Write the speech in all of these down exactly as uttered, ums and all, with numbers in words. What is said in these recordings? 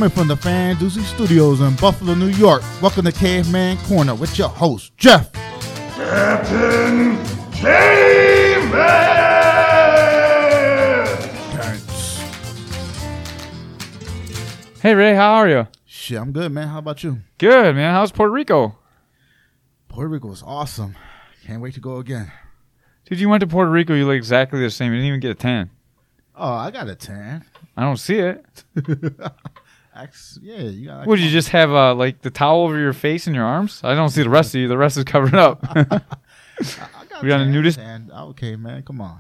Coming from the Fan Doozy Studios in Buffalo, New York. Welcome to Caveman Corner with your host, Jeff. Captain Caveman! Hey, Ray, how are you? Shit, I'm good, man. How about you? Good, man. How's Puerto Rico? Puerto Rico is awesome. Can't wait to go again. Dude, you went to Puerto Rico, you look exactly the same. You didn't even get a tan. Oh, I got a tan. I don't see it. Yeah, you got. Would you just have uh, like the towel over your face and your arms? I don't see the rest of you. The rest is covered up. I, I got we got a nudist. Tan. Okay, man. Come on.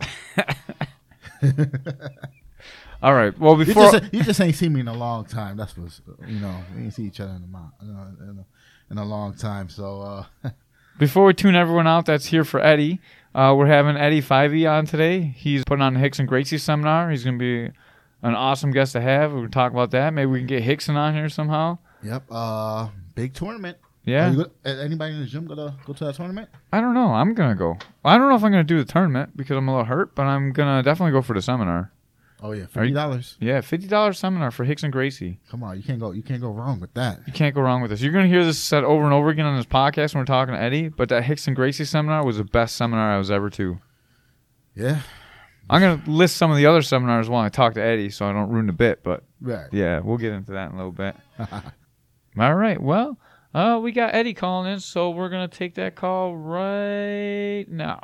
All right. Well, before you just, you just ain't seen me in a long time. That's what you know. We ain't see each other in a mo- in a, in a, in a long time. So uh, before we tune everyone out, that's here for Eddie. Uh, we're having Eddie Fivey on today. He's putting on the Rickson Gracie seminar. He's going to be an awesome guest to have. We'll talk about that. Maybe we can get Rickson on here somehow. Yep. Uh, big tournament. Yeah. Go- anybody in the gym gonna go to that tournament? I don't know. I'm gonna go. I don't know if I'm gonna do the tournament because I'm a little hurt, but I'm gonna definitely go for the seminar. Oh yeah, fifty dollars. Yeah, fifty dollars seminar for Rickson Gracie. Come on, you can't go. You can't go wrong with that. You can't go wrong with this. You're gonna hear this said over and over again on this podcast when we're talking to Eddie. But that Rickson Gracie seminar was the best seminar I was ever to. Yeah. I'm going to list some of the other seminars while I talk to Eddie so I don't ruin the bit, but right. Yeah, we'll get into that in a little bit. All right, well, uh, we got Eddie calling in, so we're going to take that call right now.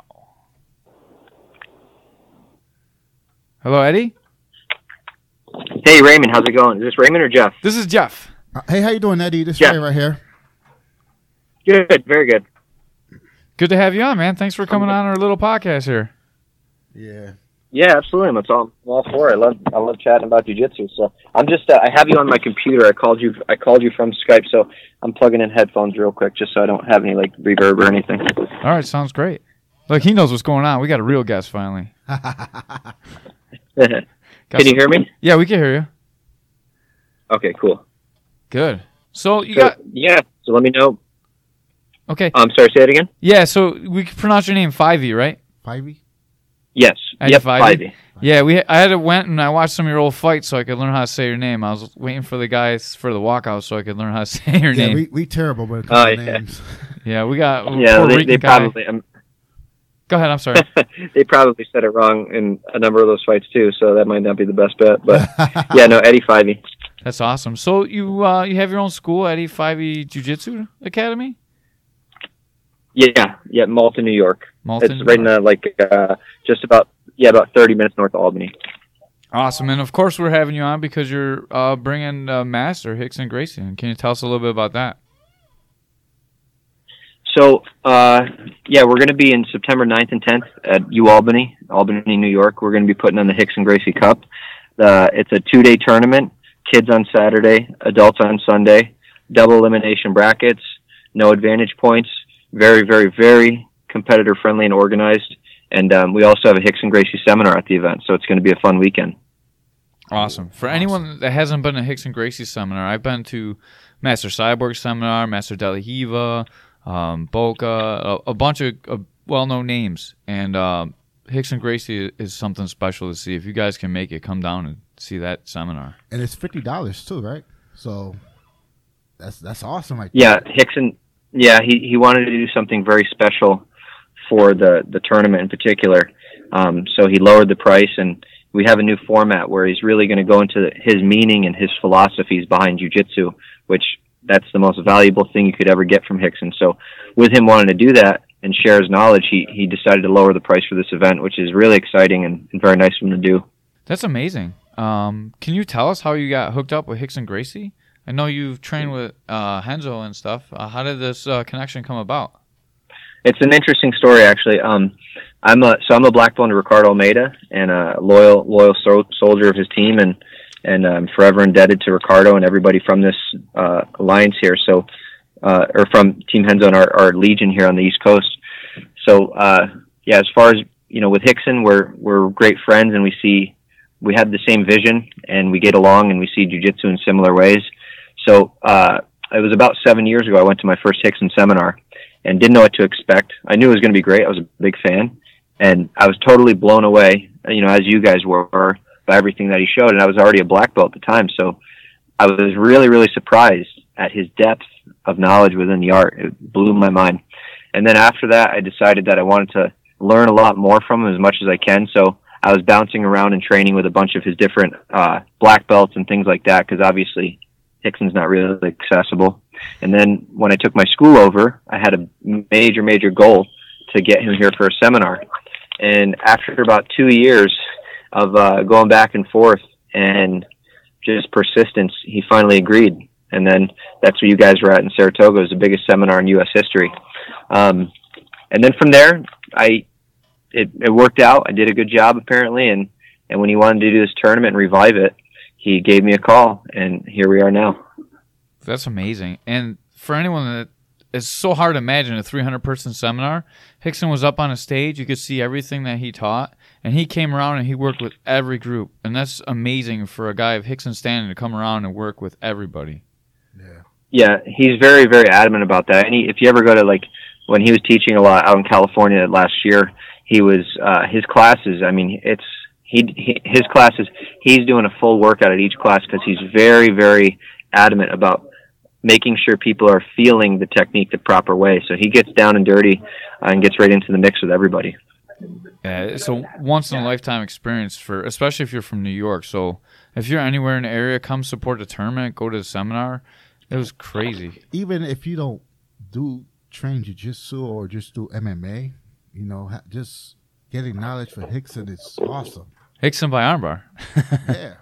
Hello, Eddie? Hey, Raymond, how's it going? Is this Raymond or Jeff? This is Jeff. Uh, hey, how you doing, Eddie? This Jeff. Ray right here. Good, very good. Good to have you on, man. Thanks for coming on our little podcast here. Yeah. Yeah, absolutely. That's all. I'm all for it. I love, I love chatting about jiu-jitsu. So I'm just, uh, I have you on my computer. I called you, I called you from Skype. So I'm plugging in headphones real quick, just so I don't have any like reverb or anything. All right, sounds great. Look, he knows what's going on. We got a real guest finally. Can you hear me? Yeah, we can hear you. Okay, cool. Good. So you so, got yeah. So let me know. Okay. I'm um, sorry. Say it again. Yeah. So we can pronounce your name Fivey, right? Fivey. Yes. Eddie Yep. Fivey? Fivey. Yeah. We. I had to went and I watched some of your old fights so I could learn how to say your name. I was waiting for the guys for the walkout so I could learn how to say your yeah, name. we we terrible when it comes Oh, to yeah. names. Yeah, we got. Yeah. Puerto They, Rican they guy. probably. Um, Go ahead. I'm sorry. they probably said it wrong in a number of those fights too. So that might not be the best bet. But yeah, no, Eddie Fivey. That's awesome. So you uh, you have your own school, Eddie Fivey Jiu-Jitsu Academy? Yeah, yeah, Malta, New York. Malta, it's New right in York. the, like uh, just about yeah about thirty minutes north of Albany. Awesome. And of course we're having you on because you're uh, bringing uh, Master Rickson Gracie. Can you tell us a little bit about that? So uh, yeah, we're going to be in September ninth and tenth at U Albany, Albany, New York. We're going to be putting on the Rickson Gracie Cup. Uh, it's a two-day tournament. Kids on Saturday, adults on Sunday. Double elimination brackets. No advantage points. Very, very, very competitor friendly and organized. And um, we also have a Rickson Gracie seminar at the event, so it's going to be a fun weekend. Awesome. For Awesome. anyone that hasn't been to Rickson Gracie seminar, I've been to Master Cyborg seminar, Master De La Hiva, um, Boca, a, a bunch of uh, well-known names. And um, Rickson Gracie is something special to see. If you guys can make it, come down and see that seminar. And it's fifty dollars too, right? So that's that's awesome, right? Yeah, Rickson. Yeah, he, he wanted to do something very special for the, the tournament in particular. Um, so he lowered the price, and we have a new format where he's really going to go into his meaning and his philosophies behind jiu-jitsu, which that's the most valuable thing you could ever get from Rickson. So with him wanting to do that and share his knowledge, he, he decided to lower the price for this event, which is really exciting and, and very nice of him to do. That's amazing. Um, can you tell us how you got hooked up with Rickson Gracie? I know you've trained with uh, Renzo and stuff. Uh, how did this uh, connection come about? It's an interesting story, actually. Um, I'm a so I'm a black belt to Ricardo Almeida and a loyal loyal so- soldier of his team, and and I'm forever indebted to Ricardo and everybody from this uh, alliance here. So, uh, or from Team Renzo and our, our legion here on the East Coast. So, uh, yeah, as far as you know, with Rickson, we're we're great friends, and we see we have the same vision, and we get along, and we see jiu-jitsu in similar ways. So, uh, it was about seven years ago I went to my first Rickson seminar and didn't know what to expect. I knew it was going to be great. I was a big fan, and I was totally blown away, you know, as you guys were, by everything that he showed. And I was already a black belt at the time, so I was really, really surprised at his depth of knowledge within the art. It blew my mind. And then after that, I decided that I wanted to learn a lot more from him as much as I can. So I was bouncing around and training with a bunch of his different uh, black belts and things like that, because obviously Rickson's not really accessible. And then when I took my school over, I had a major, major goal to get him here for a seminar. And after about two years of uh, going back and forth and just persistence, he finally agreed. And then that's where you guys were at in Saratoga. It was the biggest seminar in U S history. Um, and then from there, I it, it worked out. I did a good job, apparently. And, and when he wanted to do this tournament and revive it, he gave me a call, and here we are now. That's amazing. And for anyone that it's so hard to imagine a three hundred person seminar, Rickson was up on a stage. You could see everything that he taught, and he came around and he worked with every group. And that's amazing for a guy of Rickson standing to come around and work with everybody. Yeah. Yeah, he's very, very adamant about that. And he, if you ever go to, like, when he was teaching a lot out in California last year, he was, uh, his classes, I mean, it's, he, he his classes, he's doing a full workout at each class because he's very, very adamant about making sure people are feeling the technique the proper way. So he gets down and dirty uh, and gets right into the mix with everybody. Yeah, it's a once-in-a-lifetime experience, for, especially if you're from New York. So if you're anywhere in the area, come support the tournament, go to the seminar. It was crazy. Even if you don't do train jiu-jitsu or just do M M A, you know, ha- just getting knowledge for Rickson is awesome. Rickson by Armbar. Yeah.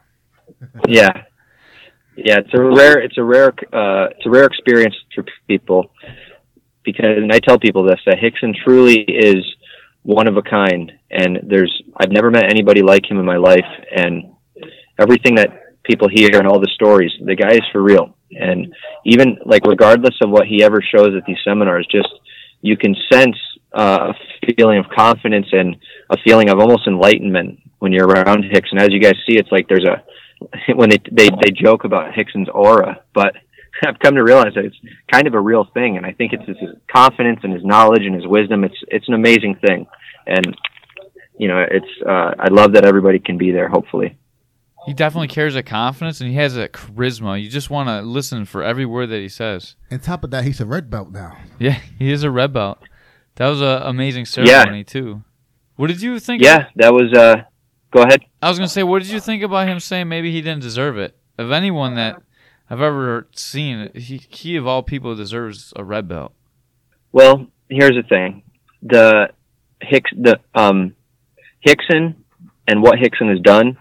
Yeah. Yeah, it's a rare, it's a rare, uh, it's a rare experience for people, because, and I tell people this, that Rickson truly is one of a kind, and there's, I've never met anybody like him in my life, and everything that people hear and all the stories, the guy is for real. And even, like, regardless of what he ever shows at these seminars, just, you can sense uh, a feeling of confidence and a feeling of almost enlightenment when you're around Rickson. As you guys see, it's like there's a, when they, they, they joke about Rickson's aura, but I've come to realize that it's kind of a real thing. And I think it's his confidence and his knowledge and his wisdom. It's, it's an amazing thing. And, you know, it's, uh, I love that everybody can be there, hopefully. He definitely carries a confidence, and he has a charisma. You just want to listen for every word that he says. On top of that, he's a red belt now. Yeah, he is a red belt. That was an amazing ceremony, yeah. too. What did you think? Yeah, of- that was, uh, go ahead. I was going to say, what did you think about him saying maybe he didn't deserve it? Of anyone that I've ever seen, he, he of all people deserves a red belt. Well, here's the thing. The Hicks, the, um, Rickson and what Rickson has done,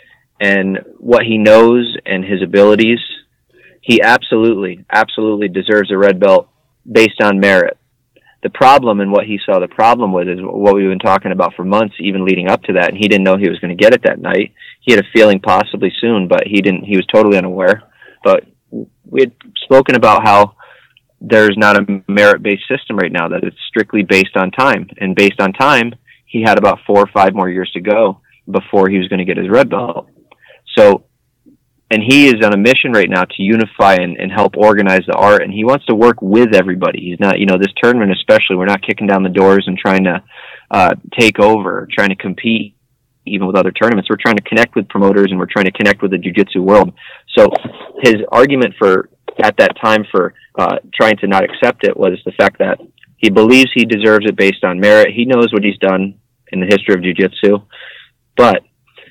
and what he knows and his abilities, he absolutely, absolutely deserves a red belt based on merit. The problem, and what he saw the problem with, is what we've been talking about for months, even leading up to that, and he didn't know he was going to get it that night. He had a feeling possibly soon, but he didn't, he was totally unaware. But we had spoken about how there's not a merit-based system right now, that it's strictly based on time. And based on time, he had about four or five more years to go before he was going to get his red belt. So, and he is on a mission right now to unify and, and help organize the art, and he wants to work with everybody. He's not, you know, this tournament especially, we're not kicking down the doors and trying to uh, take over, trying to compete even with other tournaments. We're trying to connect with promoters, and we're trying to connect with the jiu-jitsu world. So his argument for, at that time, for uh, trying to not accept it was the fact that he believes he deserves it based on merit. He knows what he's done in the history of jiu-jitsu, but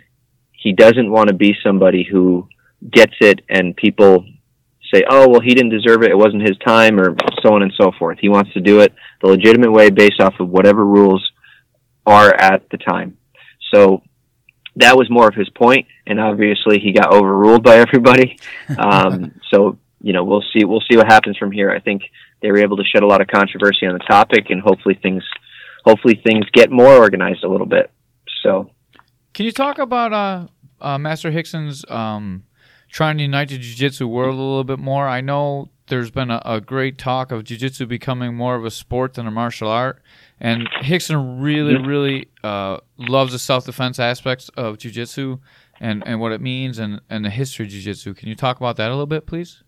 he doesn't want to be somebody who gets it and people say, oh, well, he didn't deserve it, it wasn't his time, or so on and so forth. He wants to do it the legitimate way based off of whatever rules are at the time. So that was more of his point, and obviously he got overruled by everybody. Um, so, you know, we'll see, we'll see what happens from here. I think they were able to shed a lot of controversy on the topic, and hopefully things, hopefully things get more organized a little bit. So, can you talk about uh, uh, Master Rickson's um, trying to unite the jiu-jitsu world a little bit more? I know there's been a, a great talk of jiu-jitsu becoming more of a sport than a martial art, and Rickson really, really uh, loves the self-defense aspects of jiu-jitsu and, and what it means, and, and the history of jiu-jitsu. Can you talk about that a little bit, please?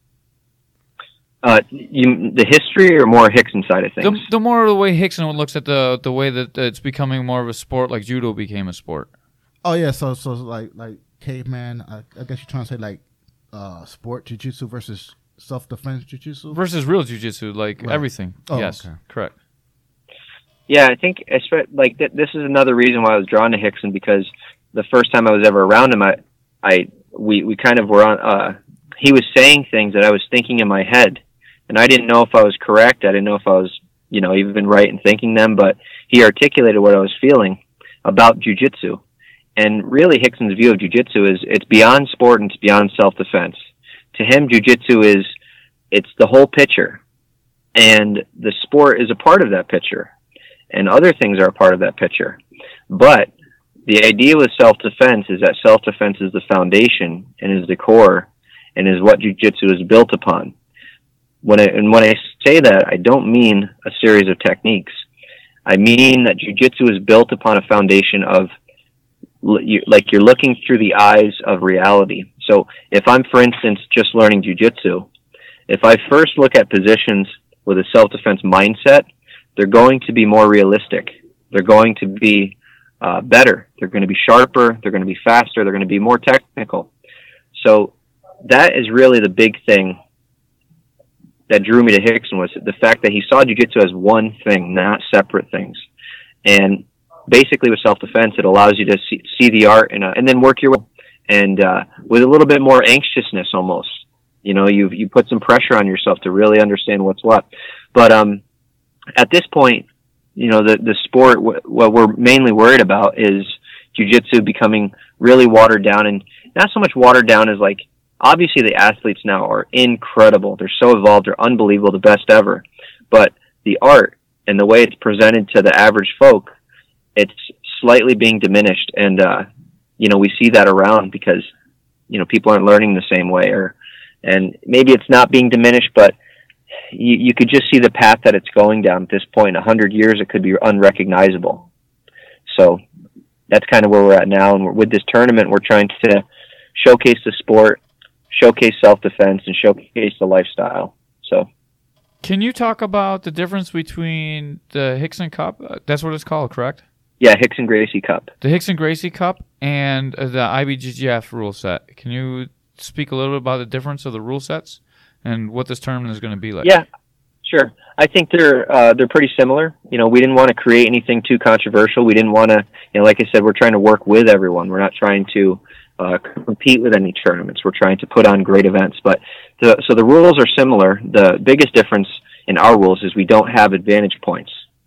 Uh, you, the history or more Rickson side of things? The, the more of the way Rickson looks at the the way that it's becoming more of a sport, like judo became a sport. Oh yeah, so so like like caveman. I, I guess you're trying to say like uh, sport jiu-jitsu versus self-defense jiu-jitsu? Versus real jiu-jitsu, like Right. everything. Oh, yes, okay. correct. Yeah, I think espe- like th- this is another reason why I was drawn to Hickson, because the first time I was ever around him, I, I we we kind of were on. Uh, he was saying things that I was thinking in my head, and I didn't know if I was correct. I didn't know if I was, you know, even right in thinking them. But he articulated what I was feeling about jiu-jitsu, and really Hickson's view of jiu-jitsu is it's beyond sport and it's beyond self-defense. To him, jiu-jitsu is it's the whole picture, and the sport is a part of that picture. And other things are a part of that picture. But the idea with self-defense is that self-defense is the foundation and is the core and is what jiu-jitsu is built upon. When I, and when I say that, I don't mean a series of techniques. I mean that jiu-jitsu is built upon a foundation of, like, you're looking through the eyes of reality. So if I'm, for instance, just learning jiu-jitsu, if I first look at positions with a self-defense mindset, they're going to be more realistic. They're going to be uh, better. They're going to be sharper. They're going to be faster. They're going to be more technical. So that is really the big thing that drew me to Hickson, was the fact that he saw jiu-jitsu as one thing, not separate things. And basically with self-defense, it allows you to see, see the art and, uh, and then work your way. And uh, with a little bit more anxiousness almost. You know, you you put some pressure on yourself to really understand what's what. But um, at this point, you know, the, the sport, wh- what we're mainly worried about is jiu-jitsu becoming really watered down, and not so much watered down as, like, obviously the athletes now are incredible. They're so evolved. They're unbelievable, the best ever. But the art and the way it's presented to the average folk, it's slightly being diminished. And, uh, you know, we see that around because, you know, people aren't learning the same way, or, and maybe it's not being diminished, but You, you could just see the path that it's going down at this point. A hundred years, it could be unrecognizable. So that's kind of where we're at now. And we're, with this tournament, we're trying to showcase the sport, showcase self-defense, and showcase the lifestyle. So, can you talk about the difference between the Hickson Cup? Uh, That's what it's called, correct? yeah, Hickson Gracie Cup. The Hickson Gracie Cup and uh, the I B J J F rule set. Can you speak a little bit about the difference of the rule sets and what this tournament is going to be like? Yeah, sure. I think they're uh, they're pretty similar. You know, we didn't want to create anything too controversial. We didn't want to, you know, like I said, we're trying to work with everyone. We're not trying to uh, compete with any tournaments. We're trying to put on great events. But the, so the rules are similar. The biggest difference in our rules is we don't have advantage points.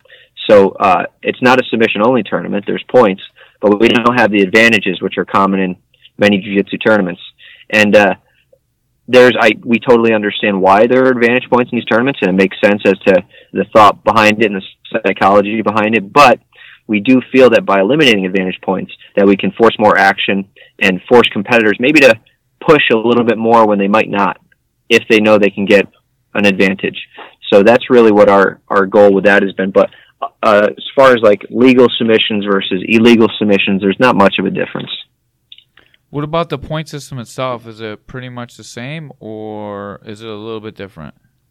So uh, it's not a submission-only tournament. There's points, but we don't have the advantages, which are common in many jiu-jitsu tournaments. And uh, There's, I, we totally understand why there are advantage points in these tournaments, and it makes sense as to the thought behind it and the psychology behind it. But we do feel that by eliminating advantage points, that we can force more action and force competitors maybe to push a little bit more when they might not, if they know they can get an advantage. So that's really what our, our goal with that has been. But uh, as far as like legal submissions versus illegal submissions, there's not much of a difference. What about the point system itself? Is it pretty much the same, or is it a little bit different?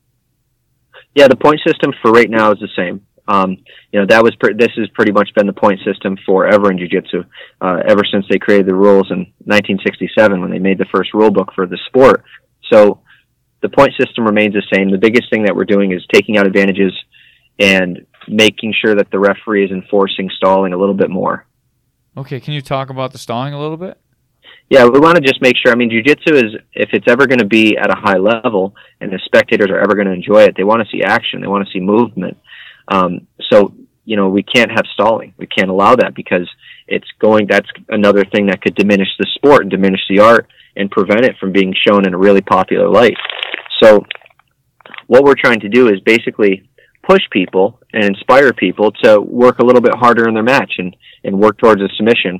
Yeah, the point system for right now is the same. Um, you know, that was pre- this has pretty much been the point system forever in jiu-jitsu, uh, ever since they created the rules in nineteen sixty-seven when they made the first rule book for the sport. So the point system remains the same. The biggest thing that we're doing is taking out advantages and making sure that the referee is enforcing stalling a little bit more. Okay, can you talk about the stalling a little bit? Yeah, we want to just make sure. I mean, jiu-jitsu is, if it's ever going to be at a high level and the spectators are ever going to enjoy it, they want to see action. They want to see movement. Um, so, you know, we can't have stalling. We can't allow that because it's going, that's another thing that could diminish the sport and diminish the art and prevent it from being shown in a really popular light. So what we're trying to do is basically push people and inspire people to work a little bit harder in their match and, and work towards a submission.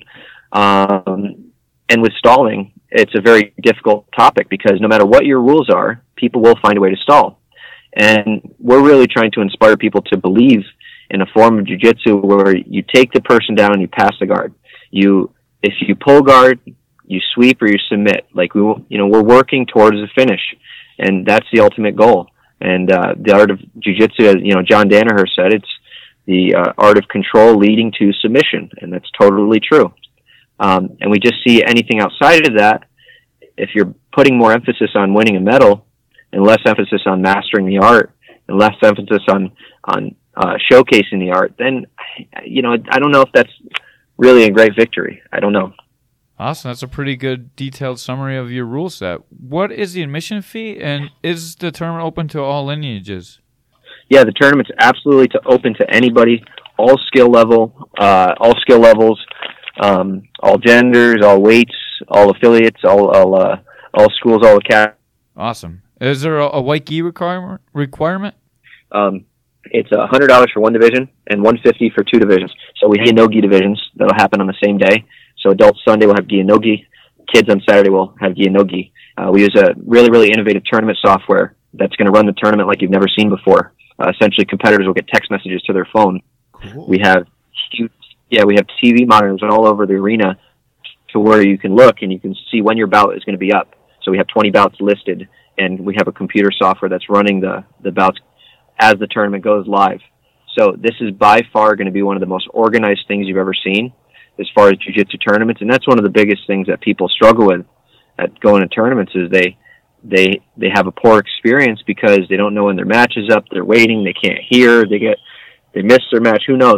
Um, And with stalling, it's a very difficult topic because no matter what your rules are, people will find a way to stall. And we're really trying to inspire people to believe in a form of jiu-jitsu where you take the person down and you pass the guard. You, if you pull guard, you sweep or you submit. Like we, you know, we're working towards a finish, and that's the ultimate goal. And uh, the art of jiu-jitsu, as you know, John Danaher said, it's the uh, art of control leading to submission, and that's totally true. Um, and we just see anything outside of that. If you're putting more emphasis on winning a medal and less emphasis on mastering the art and less emphasis on on uh, showcasing the art, then, you know, I don't know if that's really a great victory. I don't know. Awesome. That's a pretty good detailed summary of your rule set. What is the admission fee, and is the tournament open to all lineages? Yeah, the tournament's absolutely to open to anybody, all skill level, uh, all skill levels, um, all genders, all weights, all affiliates, all all, uh, all schools, all academies. Awesome. Is there a, a white gi requirement? Requirement? Um, it's a hundred dollars for one division and one fifty for two divisions. So we have no gi divisions that'll happen on the same day. So adults Sunday will have gi and no gi. Kids on Saturday will have gi and no gi. Uh, we use a really, really innovative tournament software that's going to run the tournament like you've never seen before. Uh, essentially, competitors will get text messages to their phone. Cool. We have huge, yeah, we have T V monitors all over the arena to where you can look and you can see when your bout is going to be up. So we have twenty bouts listed, and we have a computer software that's running the, the bouts as the tournament goes live. So this is by far going to be one of the most organized things you've ever seen as far as jiu-jitsu tournaments, and that's one of the biggest things that people struggle with at going to tournaments is they they they have a poor experience because they don't know when their match is up, they're waiting, they can't hear, they get they miss their match, who knows.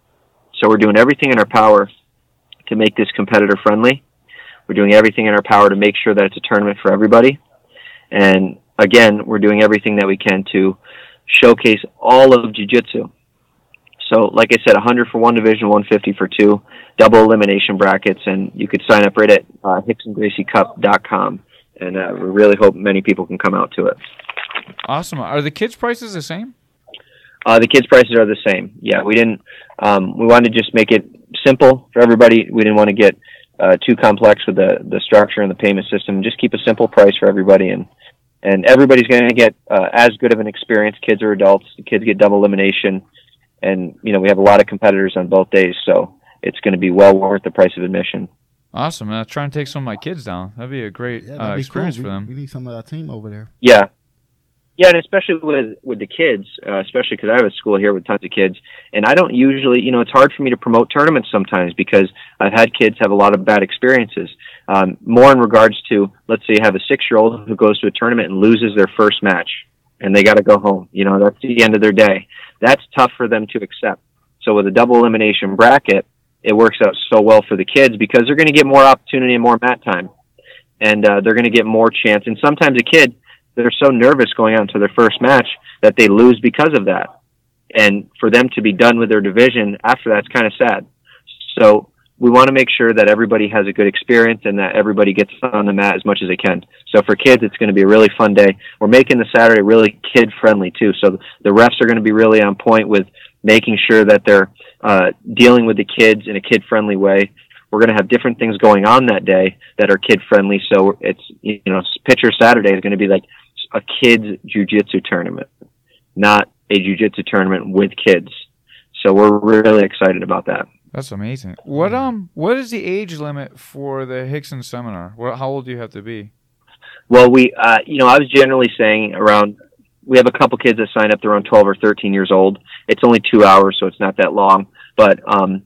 So we're doing everything in our power to make this competitor friendly. We're doing everything in our power to make sure that it's a tournament for everybody. And again, we're doing everything that we can to showcase all of jiu-jitsu. So, like I said, one hundred for one division, one fifty for two, double elimination brackets, and you could sign up right at uh, Rickson Gracie Cup dot com. And uh, we really hope many people can come out to it. Awesome. Are the kids' prices the same? Uh, the kids' prices are the same. Yeah, we didn't. Um, we wanted to just make it simple for everybody. We didn't want to get uh, too complex with the the structure and the payment system. Just keep a simple price for everybody, and and everybody's going to get uh, as good of an experience, kids or adults. The kids get double elimination. And, you know, we have a lot of competitors on both days, so it's going to be well worth the price of admission. Awesome. I'll try and take some of my kids down. That'd be a great Yeah, uh, that'd be experience cool. for we, them. We need some of our team over there. Yeah. Yeah, and especially with, with the kids, uh, especially because I have a school here with tons of kids, and I don't usually, you know, it's hard for me to promote tournaments sometimes because I've had kids have a lot of bad experiences. Um, more in regards to, let's say you have a six-year-old who goes to a tournament and loses their first match, and they got to go home. You know, that's the end of their day. That's tough for them to accept. So with a double elimination bracket, it works out so well for the kids because they're going to get more opportunity and more mat time. And uh, they're going to get more chance. And sometimes a kid, they're so nervous going on to their first match that they lose because of that. And for them to be done with their division after that, it's kind of sad. So we want to make sure that everybody has a good experience and that everybody gets on the mat as much as they can. So for kids, it's going to be a really fun day. We're making the Saturday really kid-friendly, too. So the refs are going to be really on point with making sure that they're uh, dealing with the kids in a kid-friendly way. We're going to have different things going on that day that are kid-friendly. So it's, you know, Pitcher Saturday is going to be like a kids' jiu-jitsu tournament, not a jiu-jitsu tournament with kids. So we're really excited about that. That's amazing. What um what is the age limit for the Rickson seminar? What, how old do you have to be? Well, we, uh, you know, I was generally saying around, we have a couple kids that sign up, they're around twelve or thirteen years old. It's only two hours, so it's not that long. But um,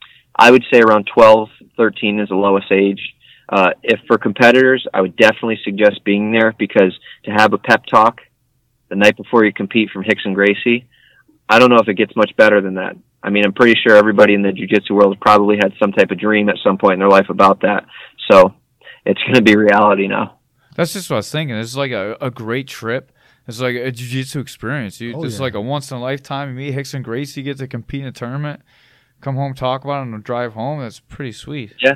I would say around twelve, thirteen is the lowest age. Uh, if for competitors, I would definitely suggest being there because to have a pep talk the night before you compete from Rickson Gracie, I don't know if it gets much better than that. I mean, I'm pretty sure everybody in the jiu-jitsu world has probably had some type of dream at some point in their life about that. So it's going to be reality now. That's just what I was thinking. It's like a, a great trip. It's like a jiu-jitsu experience. You, Oh, it's yeah. like a once-in-a-lifetime. You meet Rickson Gracie, get to compete in a tournament, come home, talk about it, and drive home. That's pretty sweet. Yeah.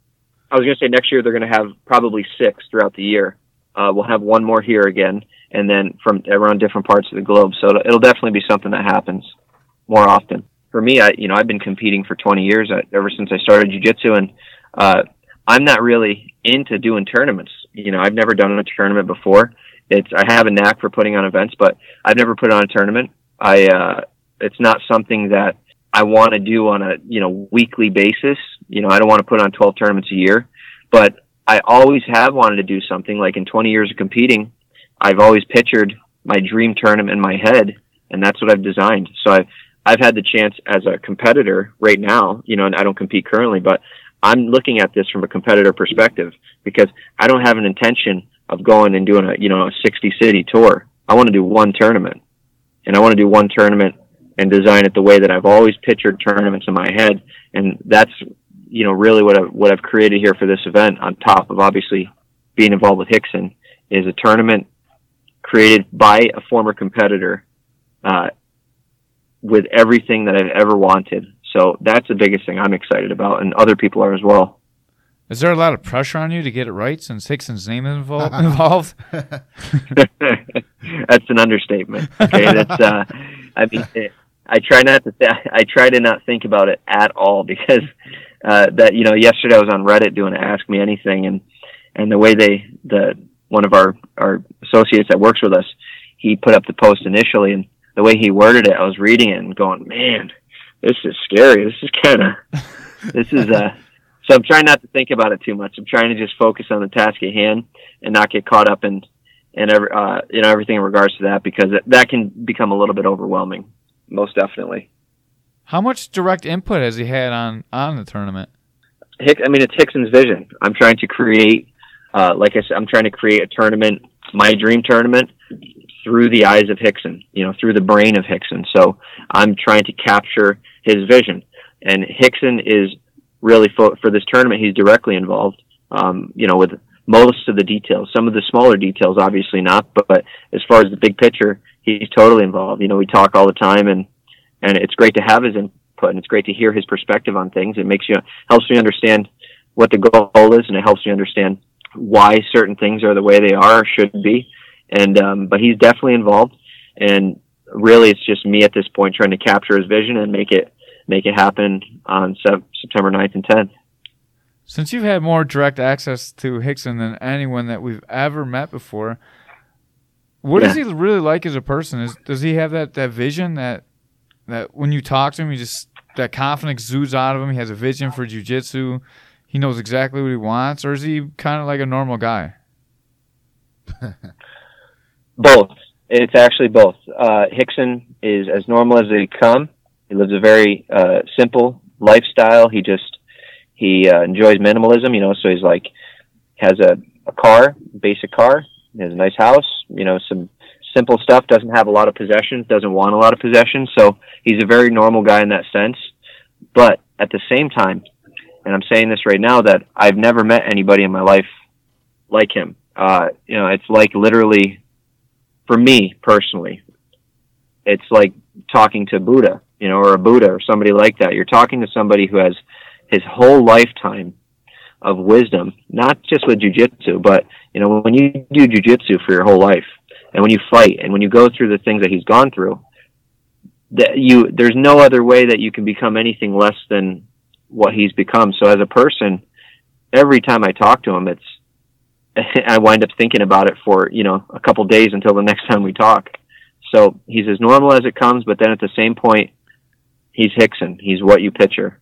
I was going to say next year they're going to have probably six throughout the year. Uh, we'll have one more here again, and then from around different parts of the globe. So it'll, it'll definitely be something that happens more often. For me, I, you know, I've been competing for twenty years, I, ever since I started jiu-jitsu, and uh, I'm not really into doing tournaments. You know, I've never done a tournament before. It's I have a knack for putting on events, but I've never put on a tournament. I uh, it's not something that I want to do on a you know weekly basis. You know, I don't want to put on twelve tournaments a year, but I always have wanted to do something. Like in twenty years of competing, I've always pictured my dream tournament in my head, and that's what I've designed. So I. I've had the chance as a competitor right now, you know, and I don't compete currently, but I'm looking at this from a competitor perspective because I don't have an intention of going and doing a, you know, a sixty city tour. I want to do one tournament, and I want to do one tournament and design it the way that I've always pictured tournaments in my head. And that's, you know, really what I've, what I've created here for this event, on top of obviously being involved with Hickson, is a tournament created by a former competitor, uh, with everything that I've ever wanted. So that's the biggest thing I'm excited about, and other people are as well. Is there a lot of pressure on you to get it right since Hickson's name is involved? involved? That's an understatement. Okay, that's. Uh, I mean, it, I try not to. Th- I try to not think about it at all, because uh, that you know, yesterday I was on Reddit doing a Ask Me Anything, and and the way they the one of our our associates that works with us, he put up the post initially, and the way he worded it, I was reading it and going, man, this is scary. This is kind of. This is uh So I'm trying not to think about it too much. I'm trying to just focus on the task at hand and not get caught up in, in every, uh, you know, everything in regards to that, because it, that can become a little bit overwhelming. Most definitely. How much direct input has he had on, on the tournament? Hick, I mean, it's Hickson's vision. I'm trying to create, uh, like I said, I'm trying to create a tournament, my dream tournament, through the eyes of Hickson, you know, through the brain of Hickson. So I'm trying to capture his vision, and Hickson is really for, for this tournament, he's directly involved, um, you know, with most of the details. Some of the smaller details, obviously not, but, but as far as the big picture, he's totally involved. You know, we talk all the time, and, and it's great to have his input, and it's great to hear his perspective on things. It makes you, helps me understand what the goal is, and it helps me understand why certain things are the way they are or should be. And, um, but he's definitely involved, and really it's just me at this point trying to capture his vision and make it, make it happen on September ninth and tenth. Since you've had more direct access to Hickson than anyone that we've ever met before, what yeah. does he really like as a person? Is, does he have that, that vision that that when you talk to him, he just that confidence exudes out of him? He has a vision for jiu-jitsu. He knows exactly what he wants, or is he kind of like a normal guy? Both. It's actually both. Uh, Hickson is as normal as they come. He lives a very uh, simple lifestyle. He just he uh, enjoys minimalism, you know. So he's like has a, a car, basic car. He has a nice house, you know, some simple stuff. Doesn't have a lot of possessions. Doesn't want a lot of possessions. So he's a very normal guy in that sense. But at the same time, and I'm saying this right now, that I've never met anybody in my life like him. Uh, you know, it's like literally, for me personally, it's like talking to Buddha. You know, or a Buddha or somebody like that. You're talking to somebody who has his whole lifetime of wisdom, not just with jiu-jitsu, but, you know, when you do jiu-jitsu for your whole life, and when you fight, and when you go through the things that he's gone through, that you, there's no other way that you can become anything less than what he's become. So as a person, every time I talk to him, it's, I wind up thinking about it for, you know, a couple days until the next time we talk. So he's as normal as it comes, but then at the same point, he's Hickson. He's what you picture.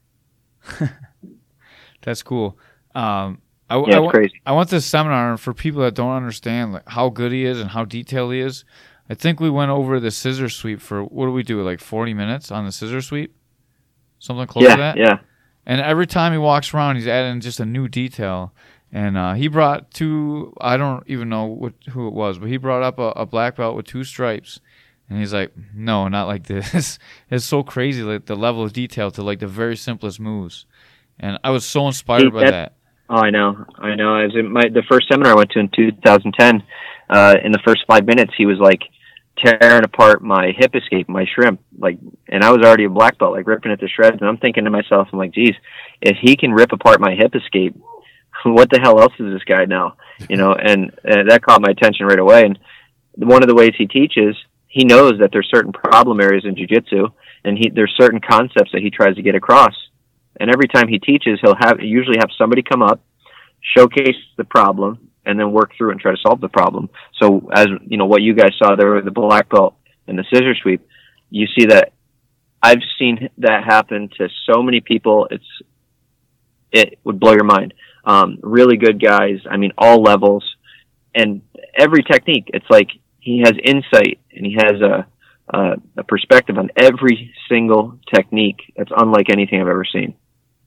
That's cool. Um, I, yeah, I, it's crazy. I went to this seminar, and for people that don't understand like how good he is and how detailed he is, I think we went over the scissor sweep for, what do we do, like forty minutes on the scissor sweep? Something close yeah, to that? Yeah, And every time he walks around, he's adding just a new detail. And uh, he brought two, I don't even know what, who it was, but he brought up a, a black belt with two stripes. And he's like, no, not like this. It's so crazy, like the level of detail to like the very simplest moves. And I was so inspired See, by that. Oh, I know, I know. I was in my the first seminar I went to in two thousand ten. Uh, in the first five minutes, he was like tearing apart my hip escape, my shrimp, like, and I was already a black belt, like ripping it to shreds. And I'm thinking to myself, I'm like, geez, if he can rip apart my hip escape, what the hell else is this guy now? You know, and, and that caught my attention right away. And one of the ways he teaches, he knows that there's certain problem areas in jiu-jitsu, and he, there's certain concepts that he tries to get across. And every time he teaches, he'll have usually have somebody come up, showcase the problem, and then work through it and try to solve the problem. So as you know, what you guys saw there with the black belt and the scissor sweep, you see that I've seen that happen to so many people. It's it would blow your mind. Um, really good guys. I mean, all levels and every technique. It's like he has insight and he has a, a, a perspective on every single technique that's unlike anything I've ever seen.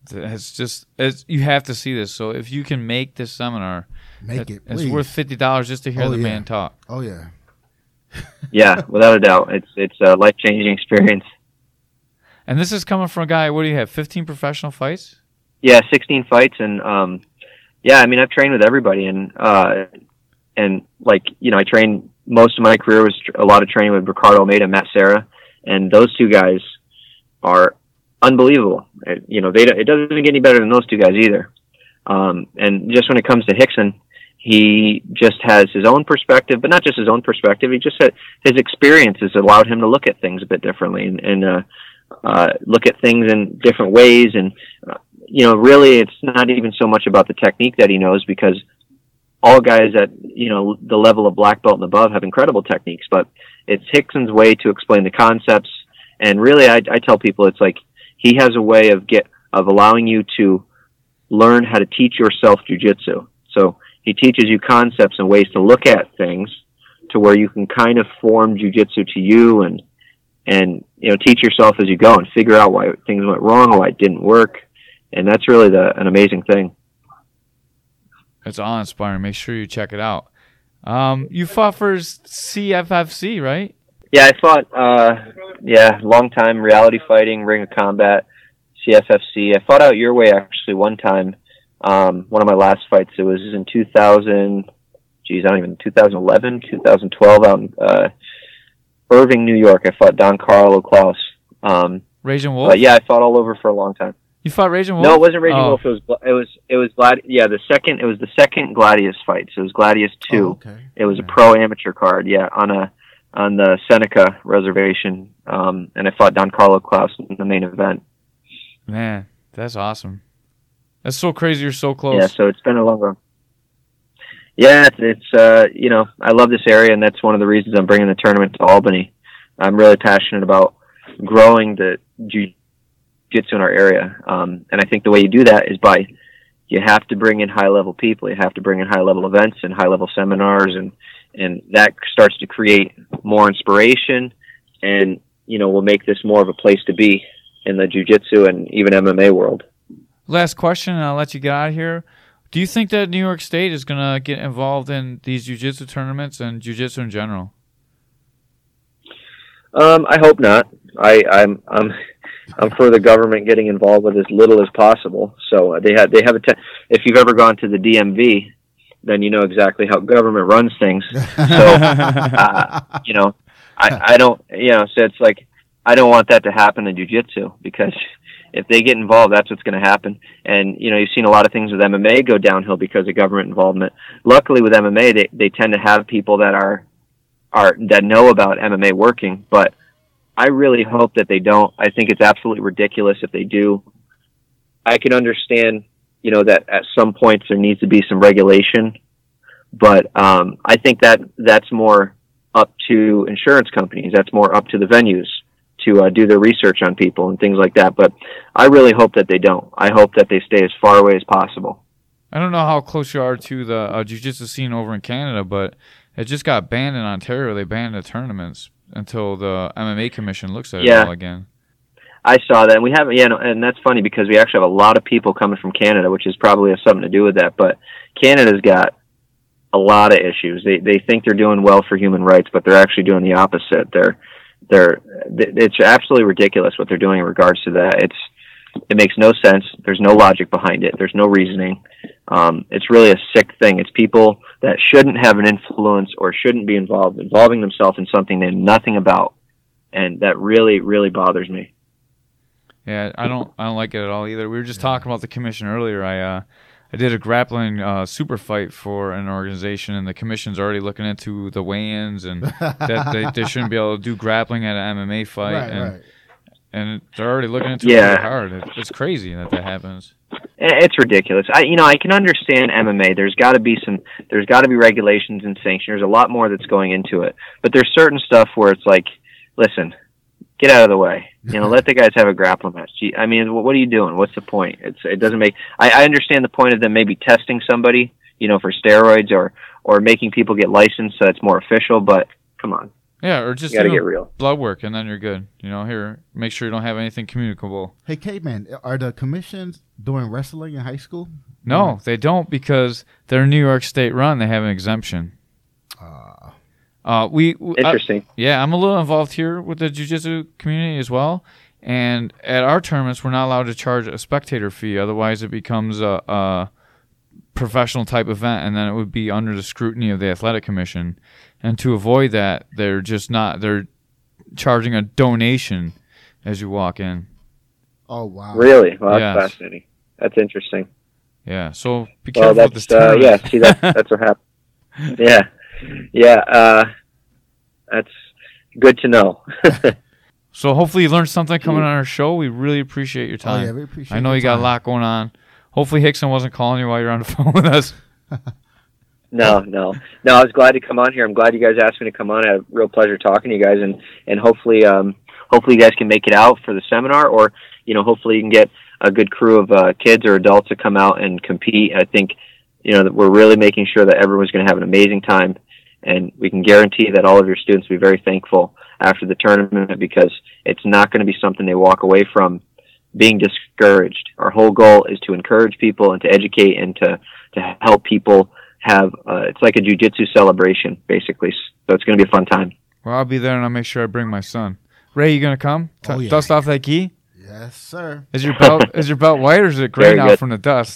It's just it's, you have to see this. So if you can make this seminar, Make it, it's please. worth fifty dollars just to hear Oh, the yeah. man talk. Oh yeah. Yeah, without a doubt, it's it's a life changing experience. And this is coming from a guy. What do you have? Fifteen professional fights? Yeah, sixteen fights, and um, yeah, I mean, I've trained with everybody, and uh, and like you know, I trained most of my career was tr- a lot of training with Ricardo Almeida, Matt Serra, and those two guys are unbelievable. It, you know, they don't- it doesn't get any better than those two guys either. Um, and just when it comes to Rickson, he just has his own perspective, but not just his own perspective. He just said his experiences allowed him to look at things a bit differently and, and uh, uh, look at things in different ways. And uh, you know, really, it's not even so much about the technique that he knows, because all guys at, you know, the level of black belt and above have incredible techniques, but it's Rickson's way to explain the concepts. And really, I, I tell people it's like he has a way of get of allowing you to learn how to teach yourself jujitsu. So he teaches you concepts and ways to look at things to where you can kind of form jujitsu to you and, and, you know, teach yourself as you go and figure out why things went wrong or why it didn't work. And that's really the, an amazing thing. It's awe-inspiring. Make sure you check it out. Um, you fought for C F F C, right? Yeah, I fought, uh, yeah, long time reality fighting, Ring of Combat, C F F C. I fought out your way actually one time. Um, one of my last fights, it was in two thousand, geez, I don't even, twenty eleven, twenty twelve out in, uh, Irving, New York. I fought Don Carlo Klaus. Um, Raging Wolf? but yeah, I fought all over for a long time. You fought Raging Wolf? No, it wasn't Raging Oh. Wolf. It was, it was, it was Glad, yeah, the second, it was the second Gladius fight. So it was Gladius two. Oh, okay. It was a Okay. pro amateur card, yeah, on a, on the Seneca reservation. Um, and I fought Don Carlo Klaus in the main event. Man, that's awesome. That's so crazy you're so close. Yeah, so it's been a long run. Yeah, it's, it's uh, you know, I love this area, and that's one of the reasons I'm bringing the tournament to Albany. I'm really passionate about growing the jiu-jitsu in our area, um, and I think the way you do that is by you have to bring in high-level people, you have to bring in high-level events and high-level seminars, and and that starts to create more inspiration, and you know, will make this more of a place to be in the jiu-jitsu and even M M A world. Last question, and I'll let you get out of here. Do you think that New York State is going to get involved in these jiu-jitsu tournaments and jiu-jitsu in general? Um, I hope not. I, I'm, I'm, I'm for the government getting involved with as little as possible. So they have, they have a. Te- if you've ever gone to the D M V, then you know exactly how government runs things. So, uh, you know, I, I don't, you know, so it's like I don't want that to happen in jiu-jitsu, because if they get involved, that's what's going to happen. And, you know, you've seen a lot of things with M M A go downhill because of government involvement. Luckily with M M A, they, they tend to have people that are, are, that know about M M A working, but I really hope that they don't. I think it's absolutely ridiculous if they do. I can understand, you know, that at some points there needs to be some regulation, but, um, I think that that's more up to insurance companies. That's more up to the venues to uh, do their research on people and things like that. But I really hope that they don't. I hope that they stay as far away as possible. I don't know how close you are to the uh, jiu-jitsu scene over in Canada, but it just got banned in Ontario. They banned the tournaments until the M M A Commission looks at Yeah. it all again. I saw that, and we haven't, yeah, no, and that's funny because we actually have a lot of people coming from Canada, which is probably has something to do with that. But Canada's got a lot of issues. They they think they're doing well for human rights, but they're actually doing the opposite. They're they're it's absolutely ridiculous what they're doing in regards to that. It's it makes no sense. There's no logic behind it. There's no reasoning. Um, it's really a sick thing. It's people that shouldn't have an influence or shouldn't be involved, involving themselves in something they know nothing about, and that really, really bothers me. Yeah, I don't I don't like it at all either. We were just talking about the commission earlier. I uh, I did a grappling uh, super fight for an organization, and the commission's already looking into the weigh-ins and that they, they shouldn't be able to do grappling at an M M A fight. Right, and right. and they're already looking into Yeah. it really hard. It, it's crazy that that happens. It's ridiculous. I, you know, I can understand M M A. There's got to be some, there's got to be regulations and sanctions. There's a lot more that's going into it. But there's certain stuff where it's like, listen, get out of the way. You know, let the guys have a grappling match. Gee, I mean, what are you doing? What's the point? It's, it doesn't make, I, I understand the point of them maybe testing somebody, you know, for steroids or, or making people get licensed so it's more official, but come on. Yeah, or just You got to do get real. blood work, and then you're good. You know, here, make sure you don't have anything communicable. Hey, K-Man, are the commissions doing wrestling in high school? No, they don't because they're New York State run. They have an exemption. Uh, Uh, we w- I- Interesting. yeah, I'm a little involved here with the jiu-jitsu community as well. And at our tournaments, we're not allowed to charge a spectator fee. Otherwise, it becomes a, a professional type event, and then it would be under the scrutiny of the athletic commission. And to avoid that, they're just not. They're charging a donation as you walk in. oh, wow. Really? Well, that's Yes. fascinating. That's interesting. Yeah. So be Well, careful with this that's uh, tournament. yeah. See, that that's what happened. Yeah, yeah. Uh, that's good to know. So hopefully you learned something coming on our show. We really appreciate your Oh, time. yeah, we appreciate I know your you got a time. lot going on. Hopefully Hickson wasn't calling you while you're on the phone with us. No, no, no. I was glad to come on here. I'm glad you guys asked me to come on. I had a real pleasure talking to you guys, and and hopefully, um, hopefully you guys can make it out for the seminar, or you know, hopefully you can get a good crew of uh, kids or adults to come out and compete. I think, you know, that we're really making sure that everyone's going to have an amazing time, and we can guarantee that all of your students will be very thankful after the tournament because it's not going to be something they walk away from being discouraged. Our whole goal is to encourage people and to educate and to to help people have uh, it's like a jiu-jitsu celebration basically, so it's going to be a fun time. Well, I'll be there, and I'll make sure I bring my son. Ray, you gonna come? T- Oh, yeah. Dust off that gi? Yes, sir. Is your belt is your belt white or is it gray Very now good. from the dust?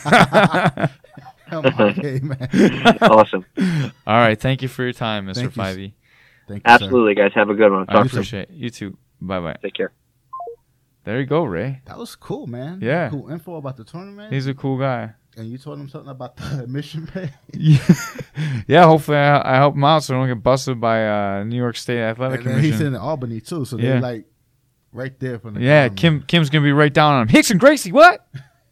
Come on, K-Man. Awesome. All right, thank you for your time, Mister Thank you, Five E. Thank you, sir. Absolutely, guys. Have a good one. I Talk to you. appreciate it. You too. Bye bye. Take care. There you go, Ray. That was cool, man. Yeah. Cool info about the tournament. He's a cool guy. and you told him something about the admission pay? Yeah, hopefully I, I help him out so I don't get busted by uh, New York State Athletic And then Commission. he's in Albany, too, so Yeah. they're like right there from the Yeah, government. Kim Kim's gonna be right down on him. Hickson Gracie, what?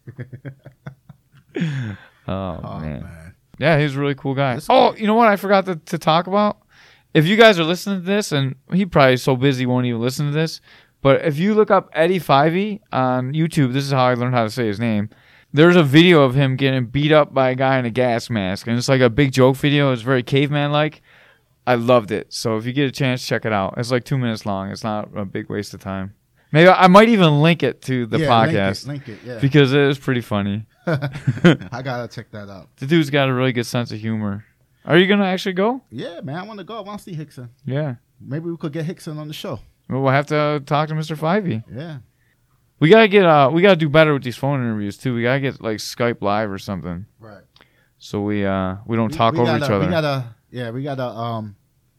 oh, Oh, man. man. Yeah, he's a really cool guy. That's Oh, you know what I forgot to, to talk about? If you guys are listening to this, and he probably is so busy won't even listen to this, but if you look up Eddie Fivey on YouTube, this is how I learned how to say his name. There's a video of him getting beat up by a guy in a gas mask, and it's like a big joke video. It's very caveman-like. I loved it. So if you get a chance, check it out. It's like two minutes long. It's not a big waste of time. Maybe I might even link it to the yeah, podcast Link it, link it yeah. because it is pretty funny. I got to check that out. The dude's got a really good sense of humor. Are you going to actually go? Yeah, man, I want to go. I want to see Hickson. Yeah. Maybe we could get Hickson on the show. Well, we'll have to talk to Mister Fivey. Yeah. We gotta get uh, we gotta do better with these phone interviews too. We gotta get like Skype Live or something, Right. so we uh we don't We- talk we over gotta, each other. We gotta, yeah, we gotta um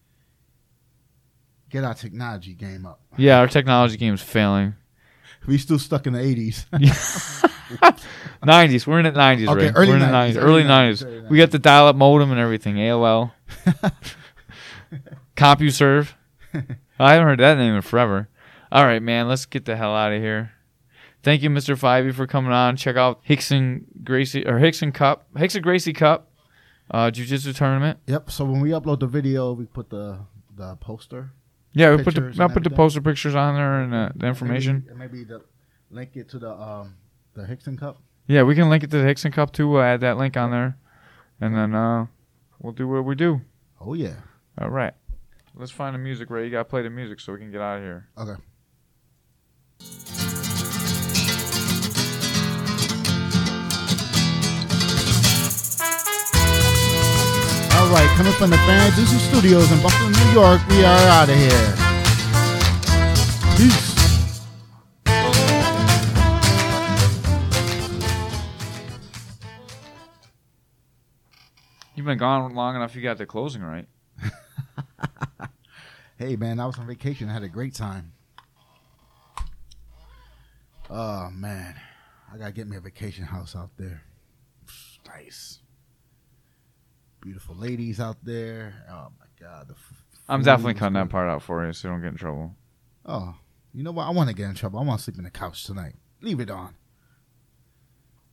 get our technology game up. Yeah, our technology game's failing. We still stuck in the eighties. nineties, we're in the nineties, Okay, right? early we're in the nineties, nineties, early early nineties, nineties. early We got the dial-up modem and everything. A O L, CompuServe. I haven't heard that name in forever. All right, man, let's get the hell out of here. Thank you, Mister Fivey, for coming on. Check out Hickson Gracie or Hickson Cup, Hickson Gracie Cup, uh, Jiu-Jitsu tournament. Yep. So when we upload the video, we put the the poster. Yeah, we put the Pictures I'll and put the everything. poster pictures on there and uh, the information. Maybe, maybe the link it to the um the Hickson Cup. Yeah, we can link it to the Hickson Cup too. We'll add that link on there, and then uh, we'll do what we do. Oh yeah. All right, let's find the music, Ray. You gotta play the music so we can get out of here. Okay. All right, coming from the Fan Juicy Studios in Buffalo, New York, we are out of here. Peace. You've been gone long enough. You got the closing right. Hey man, I was on vacation. I had a great time. Oh man, I gotta get me a vacation house out there. Nice, beautiful ladies out there. Oh my god, the f- I'm food definitely was cutting that good. part out for you so you don't get in trouble. Oh, you know what? I want to get in trouble. I want to sleep in the couch tonight. Leave it on.